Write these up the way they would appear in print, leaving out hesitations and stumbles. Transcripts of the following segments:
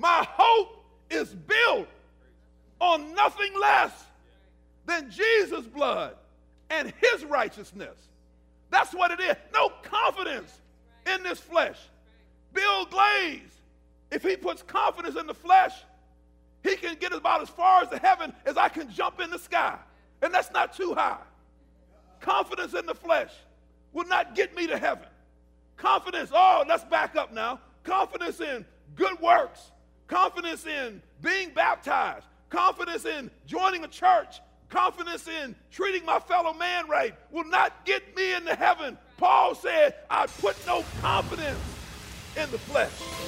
My hope is built on nothing less than Jesus' blood and his righteousness. That's what it is. No confidence in this flesh. Bill Glaze, if he puts confidence in the flesh, he can get about as far as to heaven as I can jump in the sky. And that's not too high. Confidence in the flesh will not get me to heaven. Confidence, let's back up now. Confidence in good works. Confidence in being baptized. Confidence in joining a church. Confidence in treating my fellow man right will not get me into heaven. Paul said, I put no confidence in the flesh.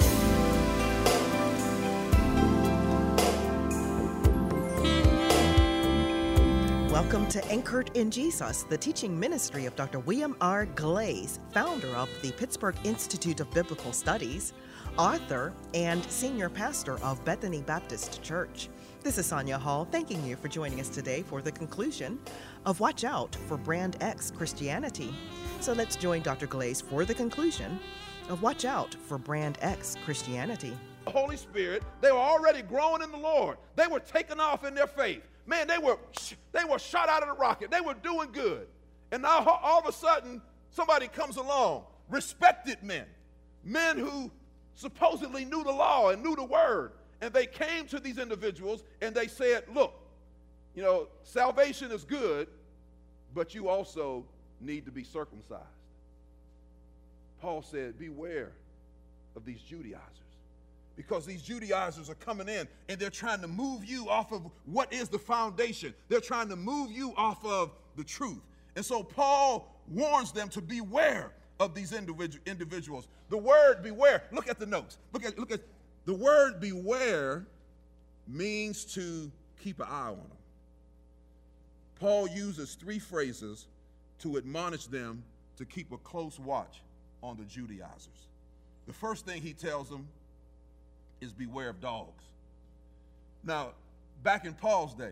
Welcome to Anchored in Jesus, the teaching ministry of Dr. William R. Glaze, founder of the Pittsburgh Institute of Biblical Studies, author, and senior pastor of Bethany Baptist Church. This is Sonia Hall, thanking you for joining us today for the conclusion of Watch Out for Brand X Christianity. So let's join Dr. Glaze for the conclusion of Watch Out for Brand X Christianity. The Holy Spirit, they were already growing in the Lord. They were taking off in their faith. Man, they were shot out of the rocket. They were doing good. And now all of a sudden, somebody comes along, respected men who supposedly knew the law and knew the word. And they came to these individuals and they said, look, salvation is good, but you also need to be circumcised. Paul said, beware of these Judaizers. Because these Judaizers are coming in and they're trying to move you off of what is the foundation. They're trying to move you off of the truth. And so Paul warns them to beware of these individuals. The word beware, look at the notes. Look at the word beware means to keep an eye on them. Paul uses three phrases to admonish them to keep a close watch on the Judaizers. The first thing he tells them is beware of dogs. Now, back in Paul's day,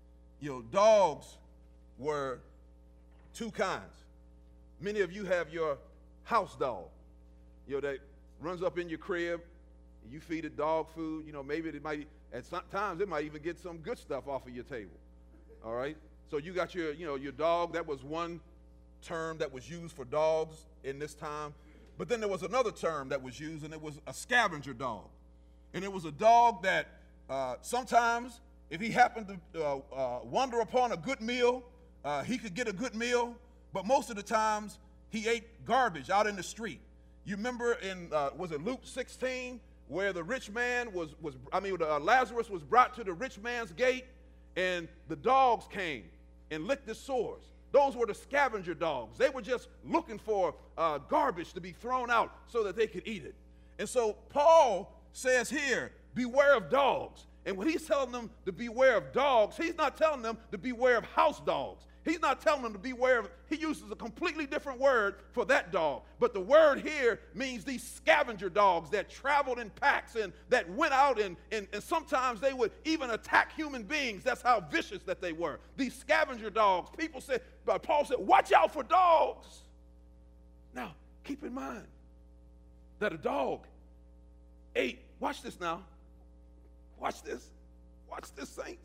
dogs were two kinds. Many of you have your house dog, that runs up in your crib. You feed it dog food. Maybe it might, at some times, it might even get some good stuff off of your table. All right? So you got your dog. That was one term that was used for dogs in this time. But then there was another term that was used, and it was a scavenger dog. And it was a dog that sometimes, if he happened to wander upon a good meal, he could get a good meal. But most of the times, he ate garbage out in the street. You remember in, was it Luke 16, where the rich man Lazarus was brought to the rich man's gate, and the dogs came and licked his sores. Those were the scavenger dogs. They were just looking for garbage to be thrown out so that they could eat it. And so Paul says here, beware of dogs. And when he's telling them to beware of dogs, he's not telling them to beware of house dogs. He's not telling them to beware of, he uses a completely different word for that dog. But the word here means these scavenger dogs that traveled in packs and that went out and sometimes they would even attack human beings. That's how vicious that they were. These scavenger dogs, Paul said, watch out for dogs. Now, keep in mind that a dog ate, watch this now. Watch this, saints.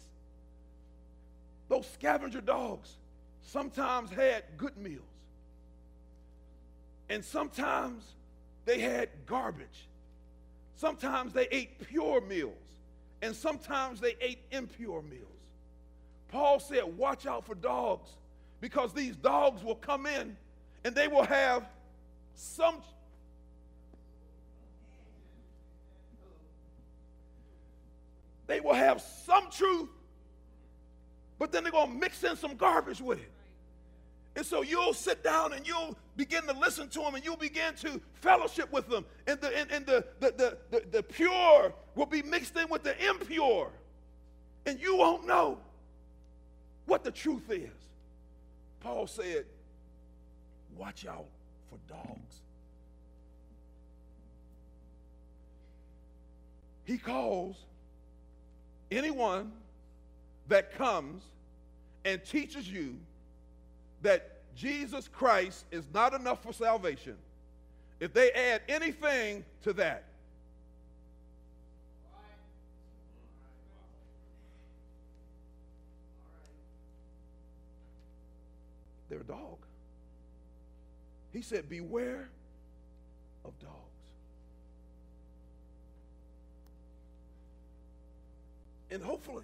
Those scavenger dogs sometimes had good meals. And sometimes they had garbage. Sometimes they ate pure meals. And sometimes they ate impure meals. Paul said, watch out for dogs, because these dogs will come in and they will have some truth, but then they're going to mix in some garbage with it. And so you'll sit down and you'll begin to listen to them and you'll begin to fellowship with them. And the pure will be mixed in with the impure. And you won't know what the truth is. Paul said, watch out for dogs. He calls anyone that comes and teaches you that Jesus Christ is not enough for salvation, if they add anything to that, they're a dog. He said, beware of dogs. And hopefully,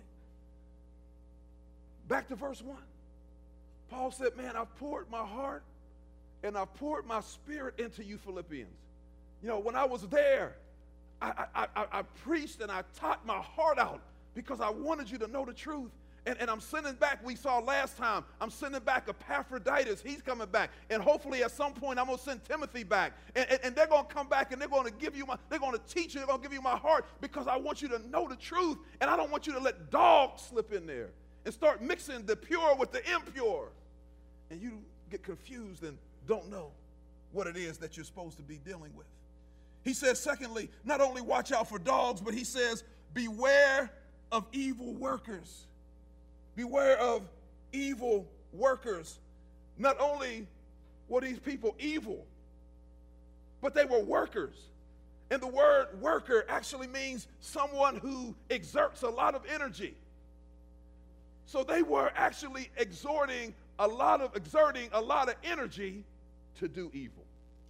back to verse 1. Paul said, man, I've poured my heart and I've poured my spirit into you Philippians. You know, when I was there, I preached and I taught my heart out because I wanted you to know the truth. And I'm sending back, we saw last time, I'm sending back Epaphroditus. He's coming back. And hopefully at some point I'm going to send Timothy back. And they're going to come back and they're going to give you they're going to teach you, they're going to give you my heart because I want you to know the truth. And I don't want you to let dogs slip in there and start mixing the pure with the impure. And you get confused and don't know what it is that you're supposed to be dealing with. He says, secondly, not only watch out for dogs, but he says, beware of evil workers. Beware of evil workers. Not only were these people evil, but they were workers. And the word worker actually means someone who exerts a lot of energy. So they were actually exerting a lot of energy to do evil,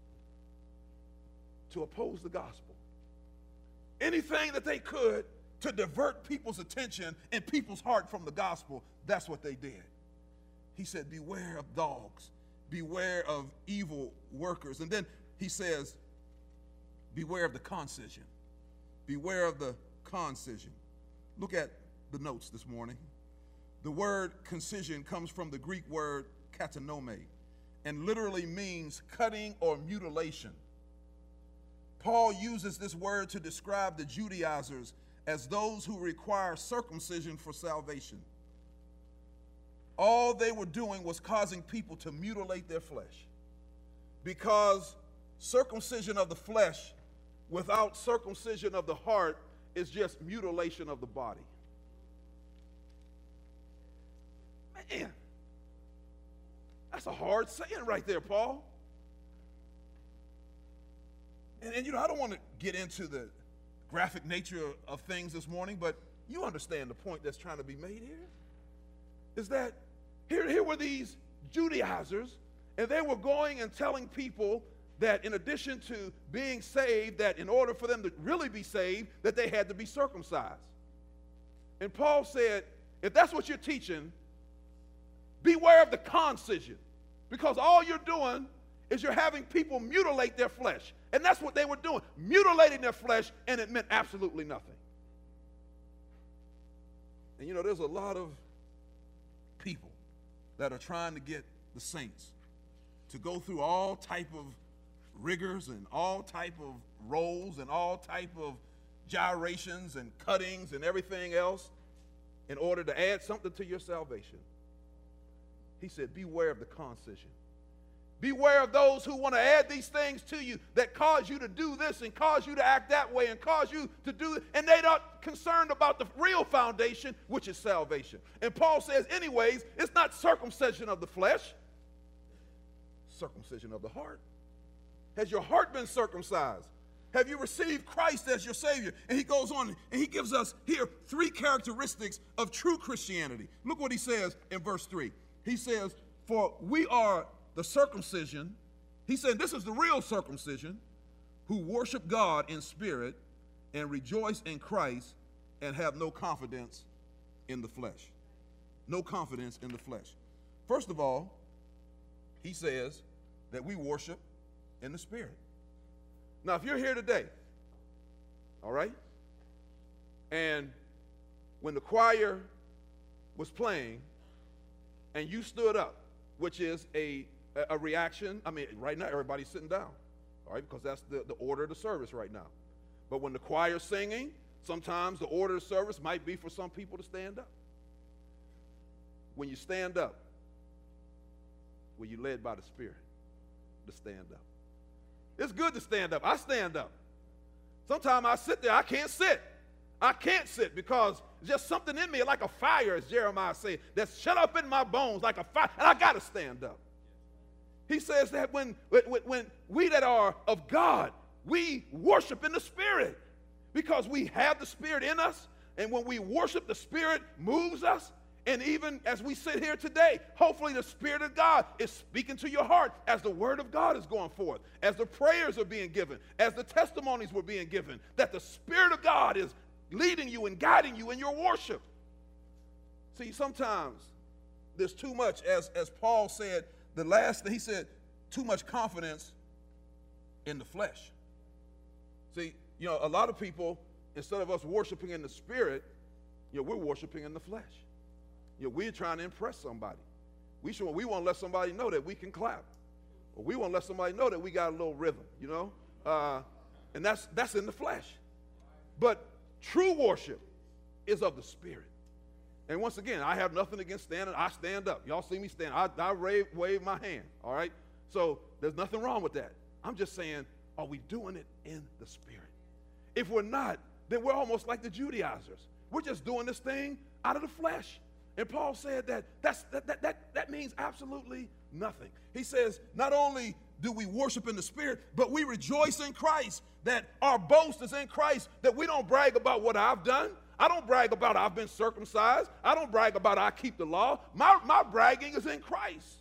to oppose the gospel. Anything that they could to divert people's attention and people's heart from the gospel, that's what they did. He said, beware of dogs, beware of evil workers. And then he says, beware of the concision. Beware of the concision. Look at the notes this morning. The word concision comes from the Greek word katanome and literally means cutting or mutilation. Paul uses this word to describe the Judaizers as those who require circumcision for salvation. All they were doing was causing people to mutilate their flesh, because circumcision of the flesh without circumcision of the heart is just mutilation of the body. Man, that's a hard saying right there, Paul. And you know, I don't want to get into the graphic nature of things this morning, but you understand the point that's trying to be made here. Is that here were these Judaizers, and they were going and telling people that in addition to being saved, that in order for them to really be saved, that they had to be circumcised. And Paul said, if that's what you're teaching, beware of the concision, because all you're doing is you're having people mutilate their flesh. And that's what they were doing, mutilating their flesh, and it meant absolutely nothing. And you know, there's a lot of people that are trying to get the saints to go through all type of rigors and all type of rolls and all type of gyrations and cuttings and everything else in order to add something to your salvation. He said, beware of the concision. Beware of those who want to add these things to you that cause you to do this and cause you to act that way and cause you to do it, and they're not concerned about the real foundation, which is salvation. And Paul says, anyways, it's not circumcision of the flesh, circumcision of the heart. Has your heart been circumcised? Have you received Christ as your Savior? And he goes on and he gives us here 3 characteristics of true Christianity. Look what he says in verse 3. He says, for we are the circumcision, he said this is the real circumcision, who worship God in spirit and rejoice in Christ and have no confidence in the flesh. No confidence in the flesh. First of all, he says that we worship in the spirit. Now, if you're here today, all right, and when the choir was playing and you stood up, which is a reaction. I mean, right now everybody's sitting down, all right, because that's the order of the service right now. But when the choir's singing, sometimes the order of the service might be for some people to stand up. When you stand up, were you led by the Spirit to stand up? It's good to stand up. I stand up. Sometimes I sit there. I can't sit. I can't sit because just something in me, like a fire, as Jeremiah said, that's shut up in my bones like a fire, and I got to stand up. He says that when we that are of God, we worship in the Spirit because we have the Spirit in us, and when we worship, the Spirit moves us, And even as we sit here today, hopefully the Spirit of God is speaking to your heart as the Word of God is going forth, as the prayers are being given, as the testimonies were being given, that the Spirit of God is leading you and guiding you in your worship. See, sometimes there's too much, as Paul said, the last thing he said, too much confidence in the flesh. See, a lot of people, instead of us worshiping in the Spirit, we're worshiping in the flesh. We're trying to impress somebody. We want to let somebody know that we can clap. Or we want to let somebody know that we got a little rhythm, and that's in the flesh. But true worship is of the Spirit. And once again, I have nothing against standing. I stand up. Y'all see me stand. I wave my hand, all right? So there's nothing wrong with that. I'm just saying, are we doing it in the Spirit? If we're not, then we're almost like the Judaizers. We're just doing this thing out of the flesh. And Paul said that means absolutely nothing. He says, not only do we worship in the Spirit, but we rejoice in Christ, that our boast is in Christ, that we don't brag about what I've done. I don't brag about I've been circumcised. I don't brag about I keep the law. My bragging is in Christ.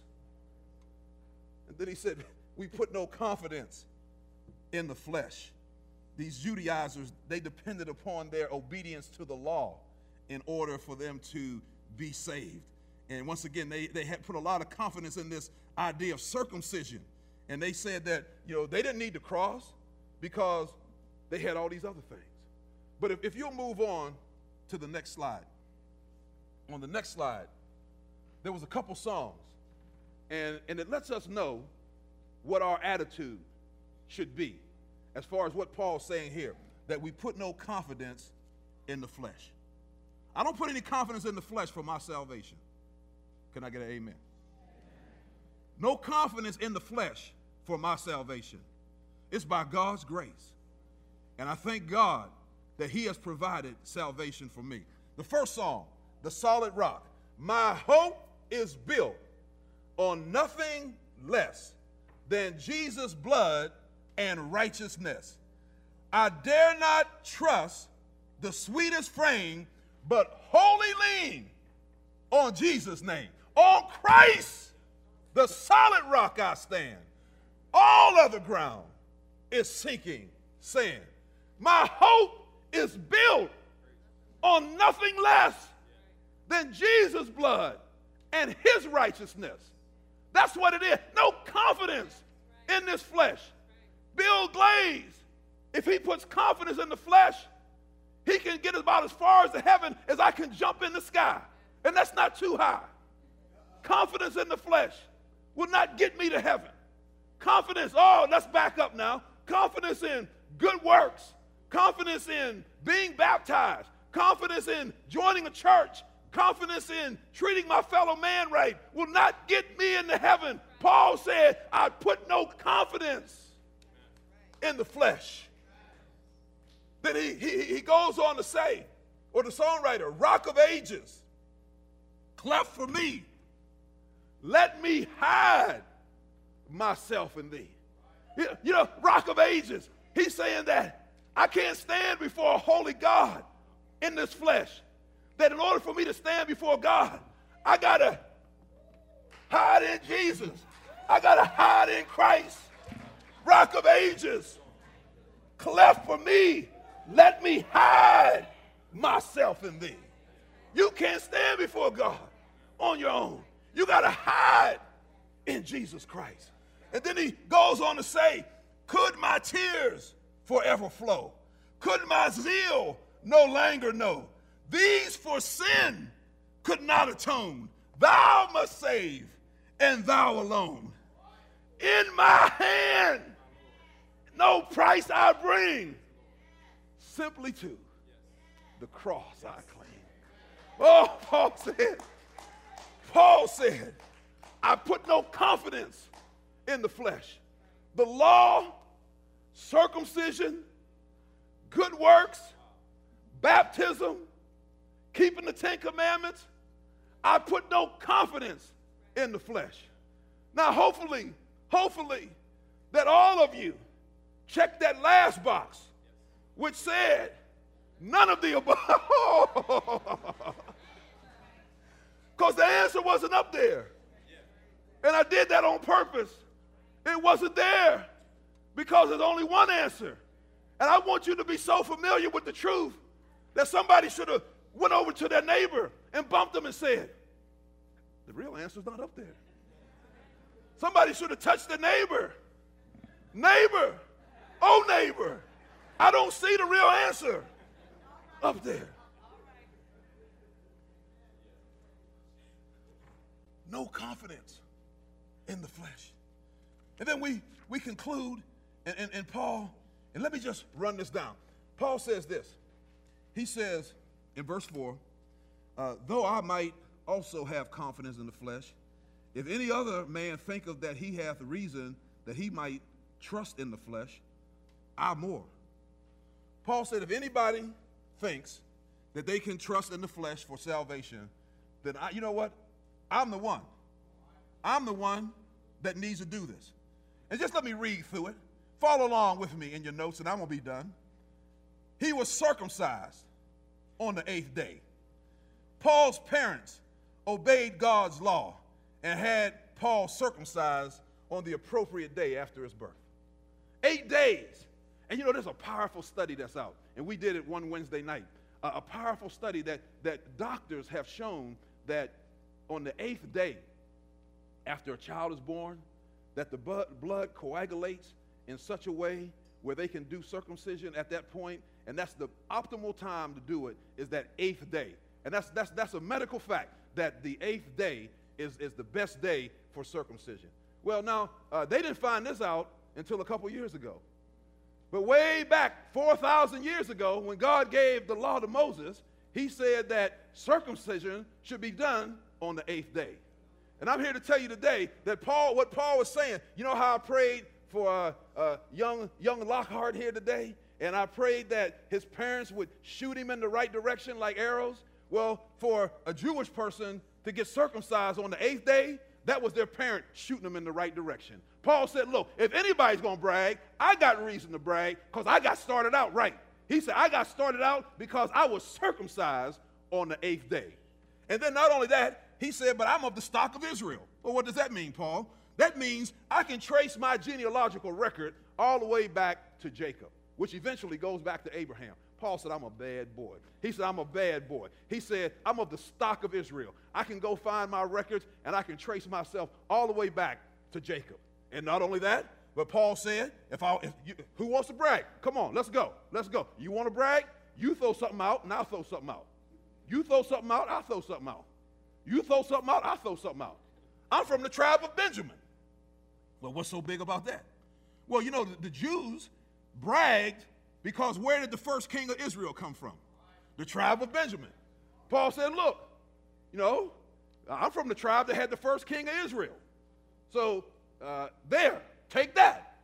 And then he said, we put no confidence in the flesh. These Judaizers, they depended upon their obedience to the law in order for them to be saved. And once again, they had put a lot of confidence in this idea of circumcision. And they said that, they didn't need the cross because they had all these other things. But if you'll move on to the next slide. On the next slide, there was a couple songs. And it lets us know what our attitude should be as far as what Paul's saying here, that we put no confidence in the flesh. I don't put any confidence in the flesh for my salvation. Can I get an amen? No confidence in the flesh for my salvation. It's by God's grace. And I thank God that he has provided salvation for me. The first song, The Solid Rock. My hope is built on nothing less than Jesus' blood and righteousness. I dare not trust the sweetest frame, but wholly lean on Jesus' name. On Christ, the solid rock I stand. All other ground is sinking sand. My hope is built on nothing less than Jesus' blood and his righteousness. That's what it is. No confidence in this flesh. Bill Glaze, if he puts confidence in the flesh, he can get about as far as to heaven as I can jump in the sky. And that's not too high. Confidence in the flesh will not get me to heaven. Confidence, let's back up now. Confidence in good works. Confidence in being baptized. Confidence in joining a church. Confidence in treating my fellow man right will not get me into heaven. Paul said, I put no confidence in the flesh. Then he goes on to say, or the songwriter, Rock of Ages, cleft for me, let me hide myself in thee. Rock of Ages, he's saying that I can't stand before a holy God in this flesh. That in order for me to stand before God, I got to hide in Jesus. I got to hide in Christ. Rock of Ages, cleft for me, let me hide myself in thee. You can't stand before God on your own. You got to hide in Jesus Christ. And then he goes on to say, could my tears forever flow? Could my zeal no longer know? These for sin could not atone. Thou must save, and thou alone. In my hand, no price I bring, simply to the cross I cling. Oh, Paul said, I put no confidence in the flesh. The law, circumcision, good works, baptism, keeping the Ten Commandments, I put no confidence in the flesh. Now, hopefully, that all of you check that last box, which said, none of the above. Because the answer wasn't up there. And I did that on purpose. It wasn't there because there's only one answer. And I want you to be so familiar with the truth that somebody should have went over to their neighbor and bumped them and said, the real answer's not up there. Somebody should have touched their neighbor. Neighbor, oh neighbor, I don't see the real answer up there. No confidence in the flesh. And then we conclude, and Paul, and let me just run this down. Paul says this. He says in verse 4, though I might also have confidence in the flesh, if any other man thinketh that he hath reason that he might trust in the flesh, I more. Paul said if anybody thinks that they can trust in the flesh for salvation, then you know what? I'm the one. I'm the one that needs to do this. And just let me read through it. Follow along with me in your notes, and I'm going to be done. He was circumcised on the 8th day. Paul's parents obeyed God's law and had Paul circumcised on the appropriate day after his birth. 8 days. And you know, there's a powerful study that's out, and we did it one Wednesday night. A powerful study that doctors have shown that on the 8th day after a child is born, that the blood coagulates in such a way where they can do circumcision at that point, and that's the optimal time to do it, is that 8th day. And that's a medical fact, that the 8th day is the best day for circumcision. Well, now, they didn't find this out until a couple years ago. But way back 4,000 years ago, when God gave the law to Moses, he said that circumcision should be done on the 8th day. And I'm here to tell you today that what Paul was saying, you know how I prayed for young Lockhart here today? And I prayed that his parents would shoot him in the right direction like arrows. Well, for a Jewish person to get circumcised on the 8th day, that was their parent shooting them in the right direction. Paul said, look, if anybody's going to brag, I got reason to brag because I got started out right. He said, I got started out because I was circumcised on the 8th day. And then not only that, he said, but I'm of the stock of Israel. Well, what does that mean, Paul? That means I can trace my genealogical record all the way back to Jacob, which eventually goes back to Abraham. Paul said, I'm a bad boy. He said, I'm a bad boy. He said, I'm of the stock of Israel. I can go find my records, and I can trace myself all the way back to Jacob. And not only that, but Paul said, who wants to brag? Come on, let's go. Let's go. You want to brag? You throw something out, and I'll throw something out. You throw something out, I'll throw something out. You throw something out, I'll throw something out. I'm from the tribe of Benjamin. Well, what's so big about that? Well, you know, the Jews bragged because where did the first king of Israel come from? The tribe of Benjamin. Paul said, look, you know, I'm from the tribe that had the first king of Israel. So, take that.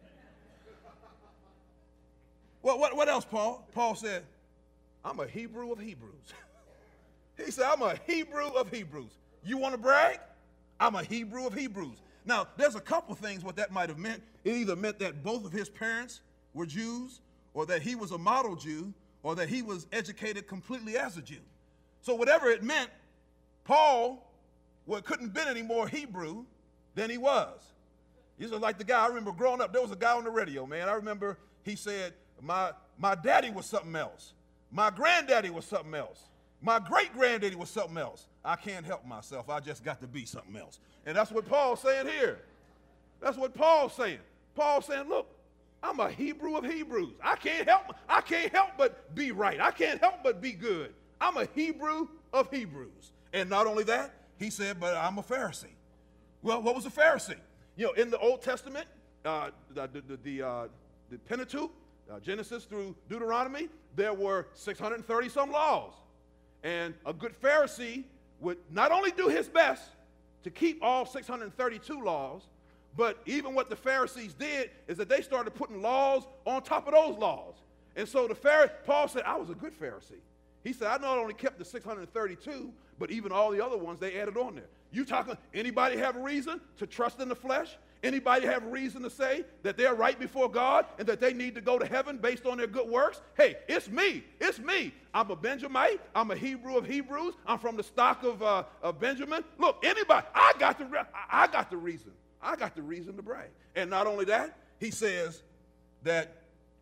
Well, what else, Paul? Paul said, I'm a Hebrew of Hebrews. He said, I'm a Hebrew of Hebrews. You want to brag? I'm a Hebrew of Hebrews. Now, there's a couple things what that might have meant. It either meant that both of his parents were Jews, or that he was a model Jew, or that he was educated completely as a Jew. So whatever it meant, Paul couldn't have been any more Hebrew than he was. This is like the guy, I remember growing up, there was a guy on the radio, man. I remember he said, my daddy was something else. My granddaddy was something else. My great-granddaddy was something else. I can't help myself. I just got to be something else. And that's what Paul's saying here. That's what Paul's saying. Paul's saying, look, I'm a Hebrew of Hebrews. I can't help but be right. I can't help but be good. I'm a Hebrew of Hebrews. And not only that, he said, but I'm a Pharisee. Well, what was a Pharisee? You know, in the Old Testament, the Pentateuch, Genesis through Deuteronomy, there were 630 some laws. And a good Pharisee would not only do his best to keep all 632 laws, but even what the Pharisees did is that they started putting laws on top of those laws. And so Paul said, I was a good Pharisee. He said, I not only kept the 632, but even all the other ones they added on there. You talking, anybody have a reason to trust in the flesh? Anybody have reason to say that they're right before God and that they need to go to heaven based on their good works? Hey, it's me. It's me. I'm a Benjamite. I'm a Hebrew of Hebrews. I'm from the stock of Benjamin. Look, anybody, I got the reason. I got the reason to brag. And not only that, he says that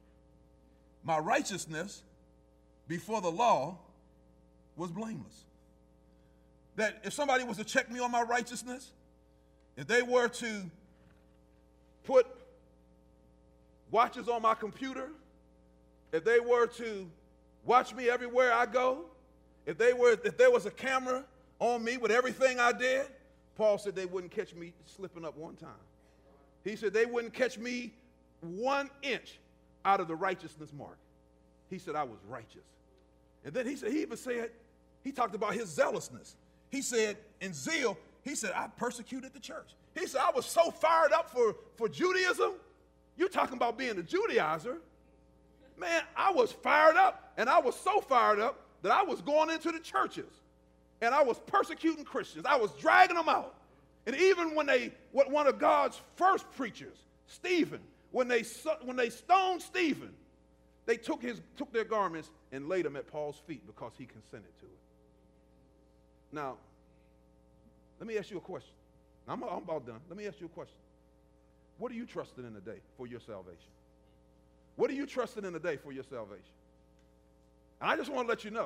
my righteousness before the law was blameless. That if somebody was to check me on my righteousness, if they were to put watches on my computer, if they were to watch me everywhere I go, if there was a camera on me with everything I did, Paul said they wouldn't catch me slipping up one time. He said they wouldn't catch me 1 inch out of the righteousness mark. He said I was righteous. And then he talked about his zealousness. He said, in zeal, he said, I persecuted the church. He said, I was so fired up for Judaism. You're talking about being a Judaizer. Man, I was fired up, and I was so fired up that I was going into the churches, and I was persecuting Christians. I was dragging them out. And even when one of God's first preachers, Stephen, when they stoned Stephen, they took their garments and laid them at Paul's feet because he consented to it. Now, let me ask you a question. I'm about done. Let me ask you a question. What are you trusting in today for your salvation? What are you trusting in today for your salvation? And I just want to let you know,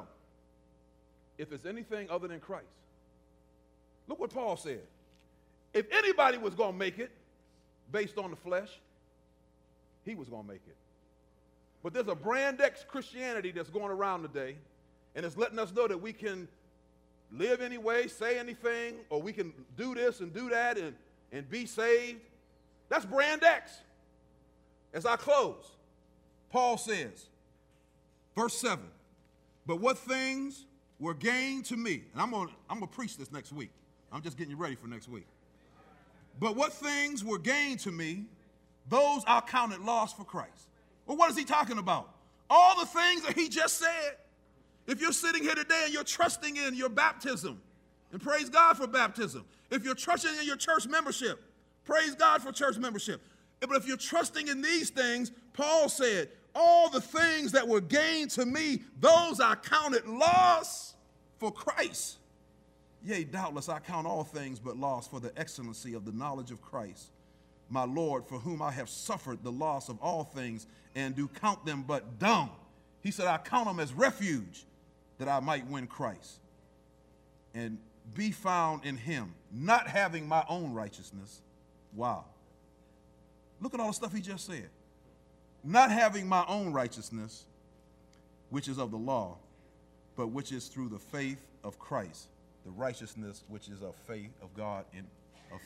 if it's anything other than Christ, look what Paul said. If anybody was going to make it based on the flesh, he was going to make it. But there's a brand X Christianity that's going around today, and it's letting us know that we can live anyway, say anything, or we can do this and do that and be saved. That's brand X. As I close, Paul says, verse 7, but what things were gained to me, and I'm going to preach this next week. I'm just getting you ready for next week. But what things were gained to me, those I counted loss for Christ. Well, what is he talking about? All the things that he just said. If you're sitting here today and you're trusting in your baptism, and praise God for baptism. If you're trusting in your church membership, praise God for church membership. But if you're trusting in these things, Paul said, all the things that were gained to me, those I counted loss for Christ. Yea, doubtless I count all things but loss for the excellency of the knowledge of Christ, my Lord, for whom I have suffered the loss of all things, and do count them but dung. He said, I count them as refuge, that I might win Christ and be found in him, not having my own righteousness. Wow. Look at all the stuff he just said. Not having my own righteousness, which is of the law, but which is through the faith of Christ, the righteousness which is of faith of God and of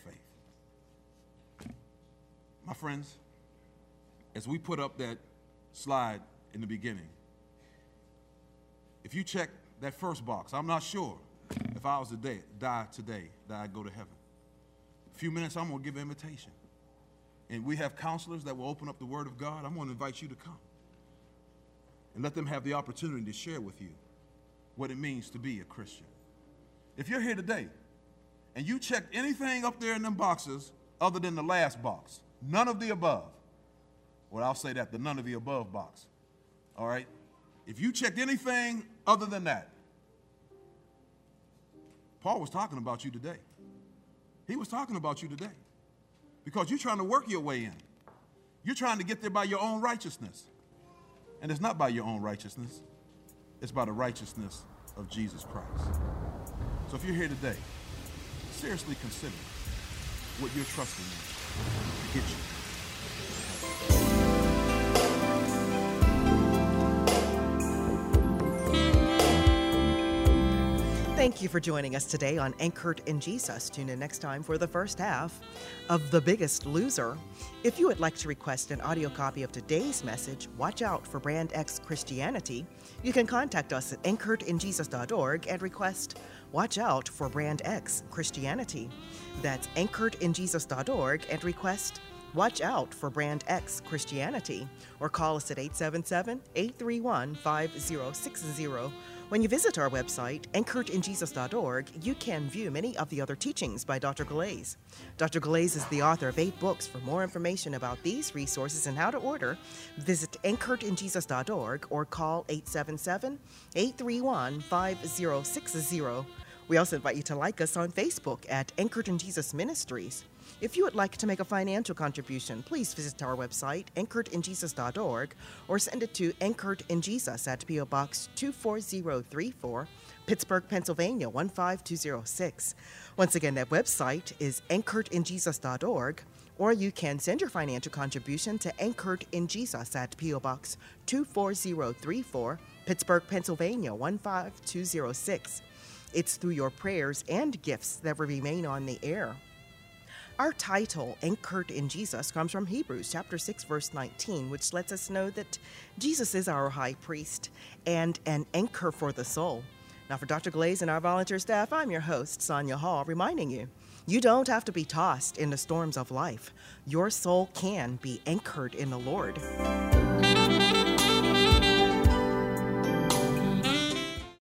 faith. My friends, as we put up that slide in the beginning, if you check that first box, I'm not sure if I was to die today, that I'd go to heaven. A few minutes, I'm going to give an invitation. And we have counselors that will open up the Word of God. I'm going to invite you to come and let them have the opportunity to share with you what it means to be a Christian. If you're here today and you checked anything up there in them boxes other than the last box, none of the above, well, I'll say that, the none of the above box, all right? If you checked anything other than that, Paul was talking about you today. He was talking about you today because you're trying to work your way in. You're trying to get there by your own righteousness. And it's not by your own righteousness. It's by the righteousness of Jesus Christ. So if you're here today, seriously consider what you're trusting in to get you. Thank you for joining us today on Anchored in Jesus. Tune in next time for the first half of The Biggest Loser. If you would like to request an audio copy of today's message, watch out for Brand X Christianity. You can contact us at anchoredinjesus.org and request Watch Out for Brand X Christianity. That's anchoredinjesus.org and request Watch Out for Brand X Christianity. Or call us at 877-831-5060. When you visit our website, anchoredinjesus.org, you can view many of the other teachings by Dr. Glaze. Dr. Glaze is the author of 8 books. For more information about these resources and how to order, visit anchoredinjesus.org or call 877-831-5060. We also invite you to like us on Facebook at Anchored in Jesus Ministries. If you would like to make a financial contribution, please visit our website, anchoredinjesus.org, or send it to Anchored in Jesus at P.O. Box 24034, Pittsburgh, Pennsylvania 15206. Once again, that website is anchoredinjesus.org, or you can send your financial contribution to Anchored in Jesus at P.O. Box 24034, Pittsburgh, Pennsylvania 15206. It's through your prayers and gifts that will remain on the air. Our title, Anchored in Jesus, comes from Hebrews chapter 6, verse 19, which lets us know that Jesus is our high priest and an anchor for the soul. Now, for Dr. Glaze and our volunteer staff, I'm your host, Sonia Hall, reminding you, you don't have to be tossed in the storms of life. Your soul can be anchored in the Lord.